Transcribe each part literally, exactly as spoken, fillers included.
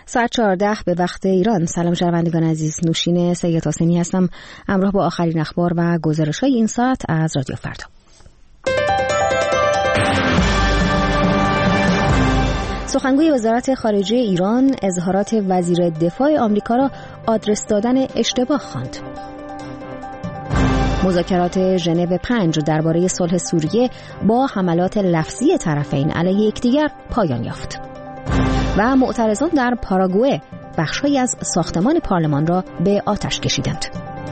ساعت چهارده به وقت ایران. سلام شنوندگان عزیز، نوشین سید حسینی هستم همراه با آخرین اخبار و گزارش‌های این ساعت از رادیو فردا. سخنگوی وزارت خارجه ایران اظهارات وزیر دفاع آمریکا را آدرس دادن اشتباه خواند. مذاکرات ژنو پنج درباره صلح سوریه با حملات لفظی طرفین علیه یکدیگر پایان یافت. و معترضان در پاراگوئه بخش‌هایی از ساختمان پارلمان را به آتش کشیدند.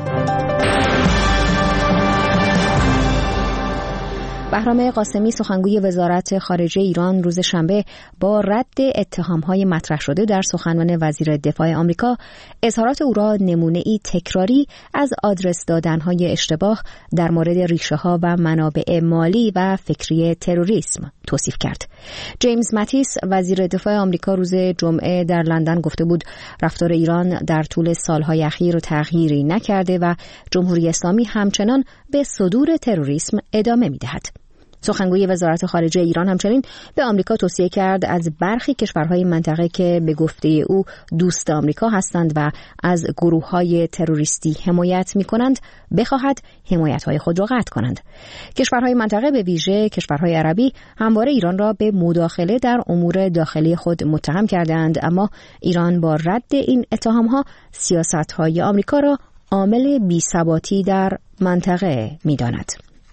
بهرام قاسمی سخنگوی وزارت خارجه ایران روز شنبه با رد اتهام‌های مطرح شده در سخنان وزیر دفاع آمریکا اظهارات او را نمونه‌ای تکراری از آدرس دادن‌های اشتباه در مورد ریشه‌ها و منابع مالی و فکری تروریسم توصیف کرد. جیمز ماتیس وزیر دفاع آمریکا روز جمعه در لندن گفته بود رفتار ایران در طول سال‌های اخیر تغییری نکرده و جمهوری اسلامی همچنان به صدور تروریسم ادامه می‌دهد. سخنگوی وزارت خارجه ایران همچنین به آمریکا توصیه کرد از برخی کشورهای منطقه که به گفته او دوست آمریکا هستند و از گروه‌های تروریستی حمایت می‌کنند بخواهد حمایت‌های خود را قطع کنند. کشورهای منطقه به ویژه کشورهای عربی همواره ایران را به مداخله در امور داخلی خود متهم کردند، اما ایران با رد این اتهام‌ها سیاست‌های آمریکا را عامل بی‌ثباتی در منطقه می‌داند.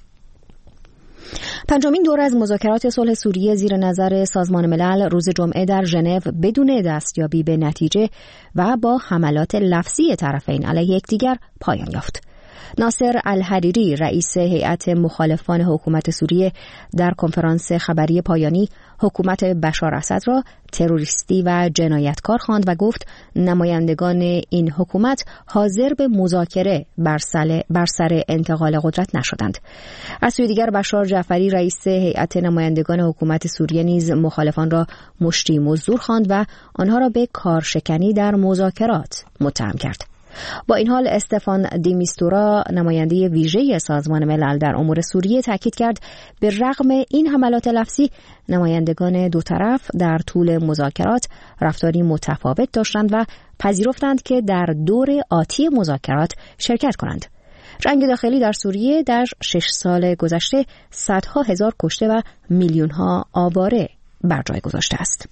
پنجمین دور از مذاکرات صلح سوریه زیر نظر سازمان ملل روز جمعه در ژنو بدون دستیابی به نتیجه و با حملات لفظی طرفین علیه یکدیگر پایان یافت. ناصر الحریری رئیس هیئت مخالفان حکومت سوریه در کنفرانس خبری پایانی حکومت بشار اسد را تروریستی و جنایتکار خواند و گفت نمایندگان این حکومت حاضر به مذاکره بر سر بر سر انتقال قدرت نشدند. از سوی دیگر بشار جعفری رئیس هیئت نمایندگان حکومت سوریه نیز مخالفان را مشتی مزدور خواند و آنها را به کارشکنی در مذاکرات متهم کرد. با این حال استفان دیمیستورا نماینده ویژه سازمان ملل در امور سوریه تاکید کرد به رغم این حملات لفظی نمایندگان دو طرف در طول مذاکرات رفتاری متفاوت داشتند و پذیرفتند که در دور آتی مذاکرات شرکت کنند. جنگ داخلی در سوریه در شش سال گذشته صدها هزار کشته و میلیون‌ها آواره بر جای گذاشته است.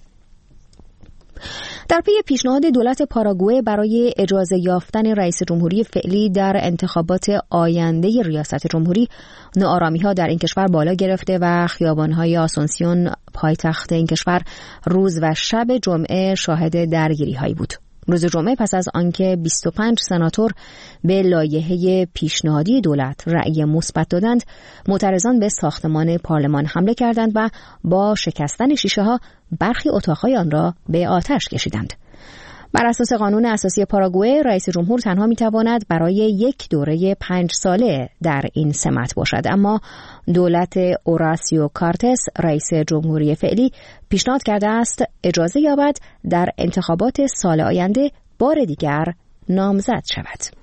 در پی پیشنهاد دولت پاراگوئه برای اجازه یافتن رئیس جمهوری فعلی در انتخابات آینده ریاست جمهوری، ناآرامی‌ها در این کشور بالا گرفته و خیابان‌های آسونسیون پایتخت این کشور روز و شب جمعه شاهد درگیری‌هایی بود. روز جمعه پس از آنکه بیست و پنج سناتور به لایحه پیشنهادی دولت رأی مثبت دادند، معترضان به ساختمان پارلمان حمله کردند و با شکستن شیشه‌ها برخی اتاق‌های آن را به آتش کشیدند. بر اساس قانون اساسی پاراگوئه رئیس جمهور تنها میتواند برای یک دوره پنج ساله در این سمت باشد، اما دولت اوراسیو کارتس رئیس جمهوری فعلی پیشنهاد کرده است اجازه یابد در انتخابات سال آینده بار دیگر نامزد شود.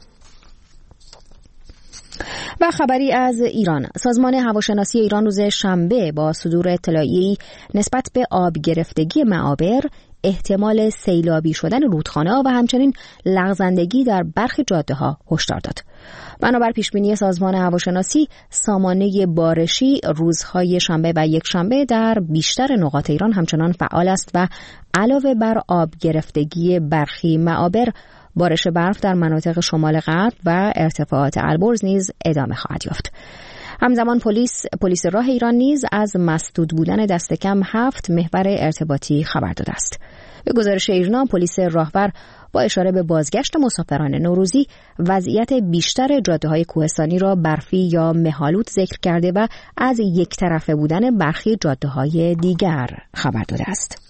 و خبری از ایران. سازمان هواشناسی ایران روز شنبه با صدور اطلاعیه‌ای نسبت به آب گرفتگی معابر، احتمال سیلابی شدن رودخانه‌ها و همچنین لغزندگی در برخی جاده‌ها هشدار داد. بنابر پیشبینی سازمان هواشناسی، سامانه بارشی روزهای شنبه و یک شنبه در بیشتر نقاط ایران همچنان فعال است و علاوه بر آب گرفتگی برخی معابر، بارش برف در مناطق شمال غرب و ارتفاعات البرز نیز ادامه خواهد یافت. همزمان پلیس پلیس راه ایران نیز از مسدود بودن دست کم هفت محور ارتباطی خبر داده است. به گزارش ایرنا، پلیس راهور با اشاره به بازگشت مسافران نوروزی وضعیت بیشتر جاده‌های کوهستانی را برفی یا مه‌آلود ذکر کرده و از یک طرفه بودن برخی جاده‌های دیگر خبر داده است.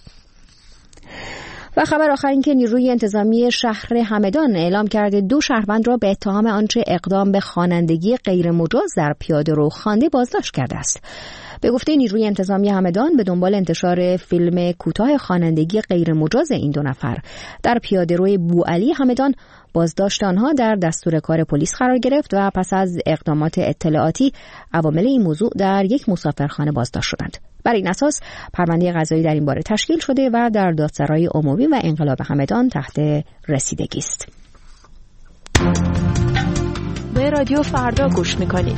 و خبر آخر این که نیروی انتظامی شهر همدان اعلام کرده دو شهروند را به اتهام آنچه اقدام به خوانندگی غیر مجاز در پیاده‌رو خوانده بازداشت کرده است. به گفته نیروی انتظامی همدان، به دنبال انتشار فیلم کوتاه خوانندگی غیر مجاز این دو نفر در پیاده‌روی بوعلی همدان، بازداشت آنها در دستور کار پلیس قرار گرفت و پس از اقدامات اطلاعاتی عوامل این موضوع در یک مسافرخانه بازداشت شدند. بر این اساس پرونده قضایی در این باره تشکیل شده و در دادسرای عمومی و انقلاب همدان تحت رسیدگی است. به رادیو فردا گوش میکنید.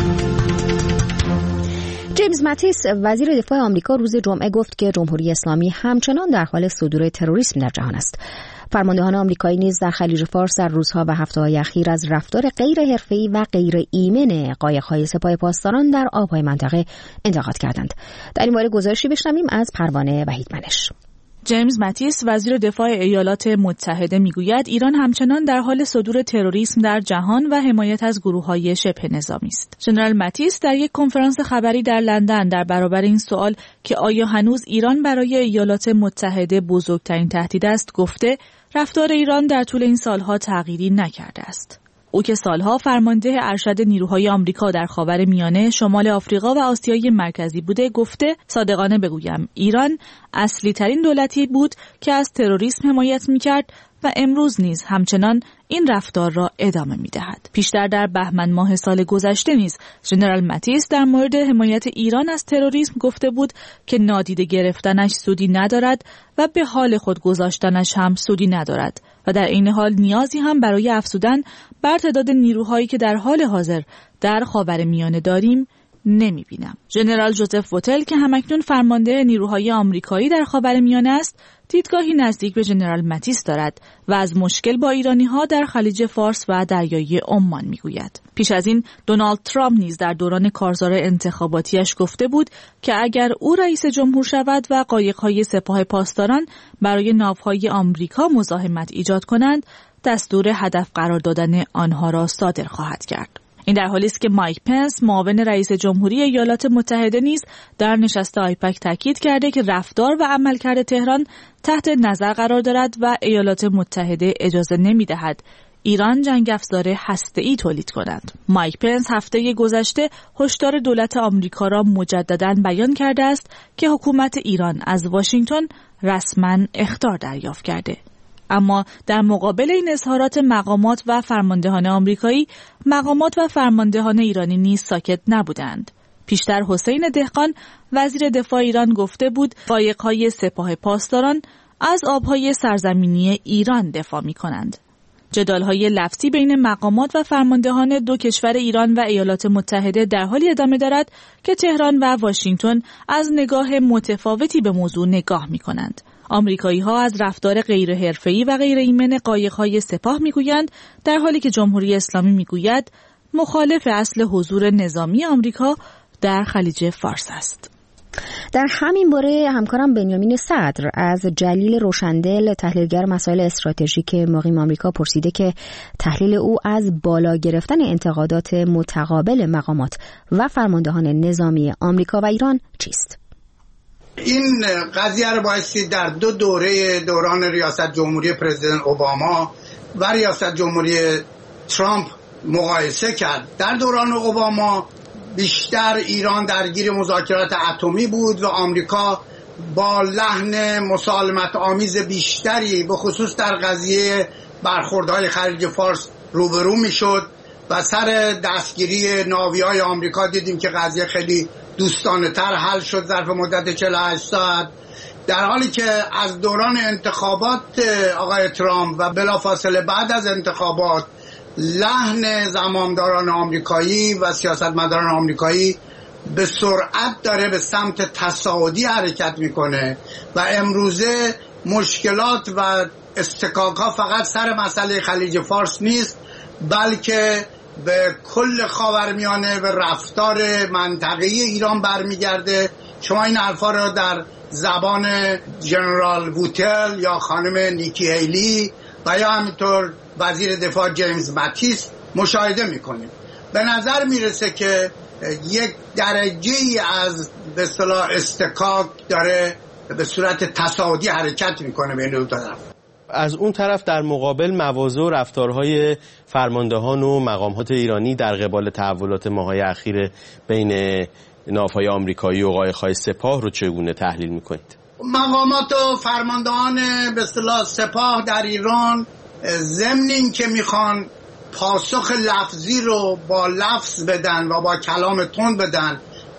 جیمز ماتیس وزیر دفاع آمریکا روز جمعه گفت که جمهوری اسلامی همچنان در حال صدور تروریسم در جهان است. فرماندهان آمریکایی نیز در خلیج فارس در روزها و هفته‌های اخیر از رفتار غیر حرفه‌ای و غیر ایمن قایق‌های سپاه پاسداران در آب‌های منطقه انتقاد کردند. در این باره گزارشی بشنویم از پروانه وحیدمنش. جیمز ماتیس وزیر دفاع ایالات متحده میگوید ایران همچنان در حال صدور تروریسم در جهان و حمایت از گروه‌های شبه نظامی است. ژنرال ماتیس در یک کنفرانس خبری در لندن در برابر این سوال که آیا هنوز ایران برای ایالات متحده بزرگترین تهدید است گفته رفتار ایران در طول این سالها تغییری نکرده است. او که سالها فرمانده ارشد نیروهای آمریکا در خاورمیانه، شمال آفریقا و آسیای مرکزی بوده گفته صادقانه بگویم ایران اصلی ترین دولتی بود که از تروریسم حمایت می‌کرد و امروز نیز همچنان این رفتار را ادامه می‌دهد. پیشتر در بهمن ماه سال گذشته نیز ژنرال ماتیس در مورد حمایت ایران از تروریسم گفته بود که نادیده گرفتنش سودی ندارد و به حال خود گذاشتنش هم سودی ندارد و در این حال نیازی هم برای افزودن بر تعداد نیروهایی که در حال حاضر در خاورمیانه داریم نمی‌بینم. ژنرال جوزف وتل که همکنون فرمانده نیروهای آمریکایی در خاورمیانه است، دیدگاهی نزدیک به ژنرال ماتیس دارد و از مشکل با ایرانی‌ها در خلیج فارس و دریای عمان میگوید. پیش از این دونالد ترامپ نیز در دوران کارزار انتخاباتیش گفته بود که اگر او رئیس جمهور شود و قایق‌های سپاه پاسداران برای ناوهای آمریکا مزاحمت ایجاد کنند، دستور هدف قرار دادن آنها را صادر خواهد کرد. این در حالی است که مایک پنس معاون رئیس جمهوری ایالات متحده نیز در نشست آیپک تاکید کرده که رفتار و عملکرد تهران تحت نظر قرار دارد و ایالات متحده اجازه نمی‌دهد ایران جنگ افزار هسته‌ای تولید کند. مایک پنس هفته گذشته هشدار دولت آمریکا را مجدداً بیان کرده است که حکومت ایران از واشنگتن رسما اخطار دریافت کرده. اما در مقابل این اظهارات مقامات و فرماندهان آمریکایی، مقامات و فرماندهان ایرانی نیز ساکت نبودند. پیشتر حسین دهقان وزیر دفاع ایران گفته بود قایق‌های سپاه پاسداران از آب‌های سرزمینی ایران دفاع می‌کنند. جدال‌های لفظی بین مقامات و فرماندهان دو کشور ایران و ایالات متحده در حالی ادامه دارد که تهران و واشنگتن از نگاه متفاوتی به موضوع نگاه می‌کنند. آمریکایی‌ها از رفتار غیر حرفه‌ای و غیر ایمن قایق‌های سپاه می‌گویند، در حالی که جمهوری اسلامی می‌گوید مخالف اصل حضور نظامی آمریکا در خلیج فارس است. در همین باره همکارم بنیامین صدر از جلیل روشندل تحلیلگر مسائل استراتژیک مقیم آمریکا پرسیده که تحلیل او از بالا گرفتن انتقادات متقابل مقامات و فرماندهان نظامی آمریکا و ایران چیست؟ این قضیه رو بایستی در دو دوره دوران ریاست جمهوری پرزیدنت اوباما و ریاست جمهوری ترامپ مقایسه کرد. در دوران اوباما بیشتر ایران درگیر مذاکرات اتمی بود و آمریکا با لحن مسالمت آمیز بیشتری به خصوص در قضیه برخوردهای خلیج فارس روبرو میشد و سر دستگیری ناوی‌های آمریکا دیدیم که قضیه خیلی دوستانه تر حل شد ظرف مدت چهل و هشت ساعت، در حالی که از دوران انتخابات آقای ترامپ و بلافاصله بعد از انتخابات لحن زمامداران آمریکایی و سیاستمداران آمریکایی به سرعت داره به سمت تصاعدی حرکت میکنه و امروزه مشکلات و استکاک‌ها فقط سر مسئله خلیج فارس نیست، بلکه به کل خاورمیانه و رفتار منطقه‌ای ایران برمیگرده. شما این حرفا رو در زبان جنرال ووتل یا خانم نیکی هیلی و یا همینطور وزیر دفاع جیمز ماتیس مشاهده میکنیم. به نظر میرسه که یک درجه‌ای از به اصطلاح استکاک داره به صورت تصاعدی حرکت میکنه بین دو طرف. از اون طرف در مقابل مواضع و رفتارهای فرماندهان و مقامات ایرانی در قبال تحولات ماه‌های اخیر بین ناوهای آمریکایی و قایق‌های سپاه رو چگونه تحلیل میکنید؟ مقامات و فرماندهان به اصطلاح سپاه در ایران ضمن این که میخوان پاسخ لفظی رو با لفظ بدن و با کلام تند بدن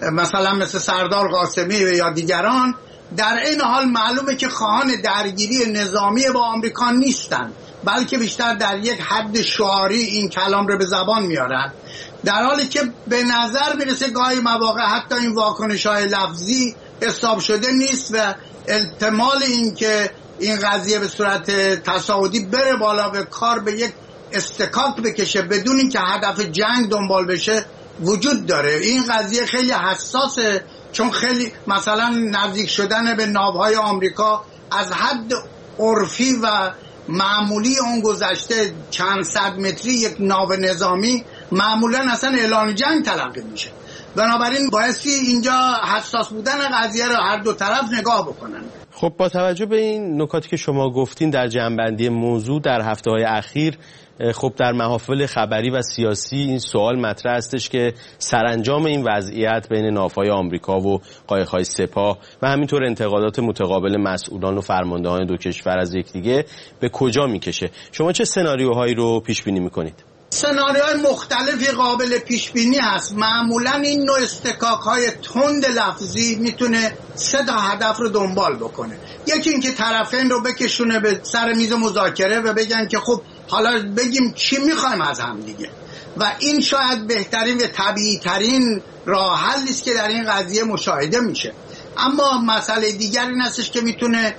مثلا مثل سردار قاسمی یا دیگران، در این حال معلومه که خواهان درگیری نظامی با آمریکا نیستن، بلکه بیشتر در یک حد شعاری این کلام رو به زبان میارن، در حالی که به نظر میرسه گاهی مواقع حتی این واکنش‌های لفظی حساب شده نیست و احتمال این که این قضیه به صورت تصاعدی بره بالا و کار به یک استکاک بکشه بدون اینکه هدف جنگ دنبال بشه وجود داره. این قضیه خیلی حساسه، چون خیلی مثلا نزدیک شدن به ناوهای آمریکا از حد عرفی و معمولی اون گذشته چند صد متری یک ناو نظامی معمولا اصلا اعلان جنگ تلقی میشه. بنابراین بایستی اینجا حساس بودن قضیه رو هر دو طرف نگاه بکنن. خب با توجه به این نکاتی که شما گفتین در جنبندی موضوع در هفته‌های اخیر، خب در محافل خبری و سیاسی این سوال مطرح هستش که سرانجام این وضعیت بین ناوهای آمریکا و قایق‌های سپاه و همینطور انتقادات متقابل مسئولان و فرماندهان دو کشور از یکدیگه به کجا میکشه؟ شما چه سناریوهایی رو پیش بینی میکنید؟ سناریوهای مختلفی قابل پیش بینی هست. معمولا این نوع استکاک‌های تند لفظی میتونه سه تا هدف رو دنبال بکنه. یکی اینکه طرفین رو بکشونه به سر میز مذاکره و بگن که خب حالا بگیم چی میخوایم از هم دیگه، و این شاید بهترین و طبیعی ترین راه حلی است که در این قضیه مشاهده میشه. اما مسئله دیگر این هستش که میتونه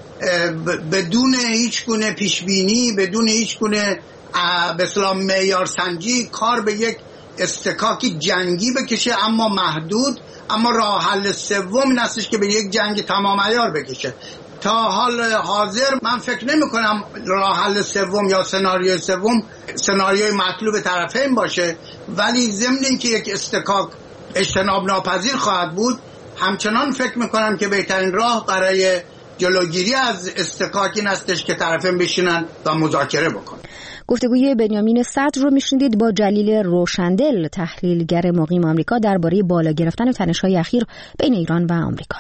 بدون هیچ گونه پیش بینی، بدون هیچ گونه به اصطلاح معیار سنجی کار به یک استکاکی جنگی بکشه، اما محدود. اما راه حل سوم این هستش که به یک جنگ تمام عیار بکشه. تا حال حاضر من فکر نمی کنم راه حل سوم یا سناریوی سوم سناریوی مطلوب طرفین باشه، ولی ضمن اینکه یک استکاک اجتناب ناپذیر خواهد بود، همچنان فکر می کنم که بهترین راه برای جلوگیری از استکاک این هستش که طرفین بشینن و مذاکره بکنن. گفتگوی بنیامین صدر رو میشنیدید با جلیل روشندل، تحلیلگر مقیم آمریکا، درباره بالا گرفتن تنش‌های اخیر بین ایران و آمریکا.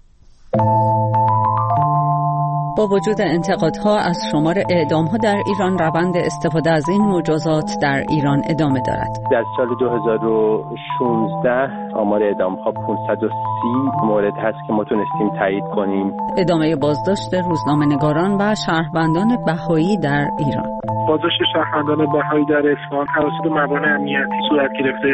با وجود انتقادها از شمار اعدام‌ها در ایران، روند استفاده از این مجازات در ایران ادامه دارد. در سال دو هزار و شانزده آمار اعدام‌ها پانصد و سی مورد هست که ما تونستیم تایید کنیم. ادامه بازداشت روزنامه‌نگاران و شهروندان بهایی در ایران. بازداشت شهروندان بهایی در اصفهان توسط موانع امنیتی صورت گرفته.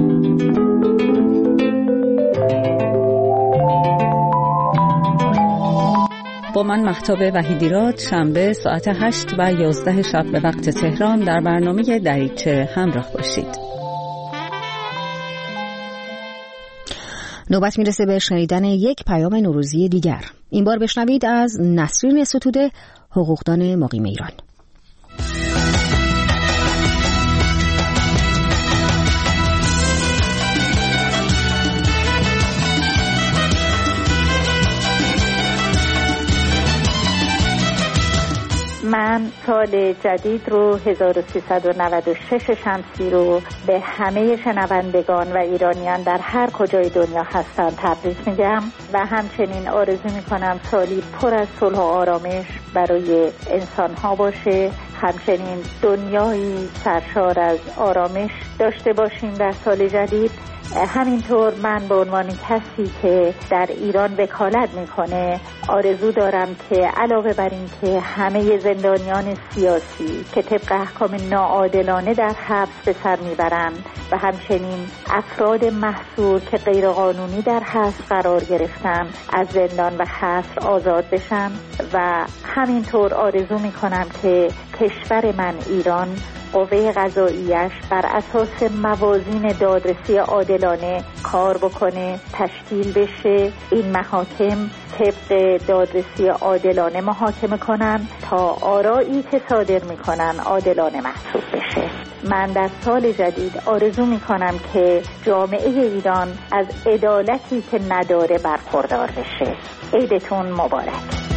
با من مهتاب وحیدیراد، شنبه ساعت هشت و یازده شب به وقت تهران در برنامه دریچه همراه باشید. نوبت میرسه به شنیدن یک پیام نوروزی دیگر. این بار بشنوید از نسرین ستوده، حقوقدان مقیم ایران. من سال جدید رو هزار و سیصد و نود و شش شمسی رو به همه شنوندگان و ایرانیان در هر کجای دنیا هستن تبریک میگم و همچنین آرزو میکنم سالی پر از صلح و آرامش برای انسان‌ها باشه. همچنین دنیایی سرشار از آرامش داشته باشیم در سال جدید. همینطور من به عنوان کسی که در ایران وکالت میکنه آرزو دارم که علاوه بر این که همه زندانیان سیاسی که طبق احکام ناعادلانه در حبس به سر میبرند و همچنین افراد محصور که غیرقانونی در حبس قرار گرفتن از زندان و حبس آزاد بشن، و همینطور آرزو میکنم که کشور من ایران قوه قضاییش بر اساس موازین دادرسی عادلانه کار بکنه، تشکیل بشه، این محاکم طبق دادرسی عادلانه محاکمه کنن تا آرایی که صادر میکنن عادلانه محسوب بشه. من در سال جدید آرزو میکنم که جامعه ایران از عدالتی که نداره برخوردار بشه. عیدتون مبارک.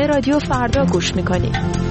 رادیو فردا گوش میکنید.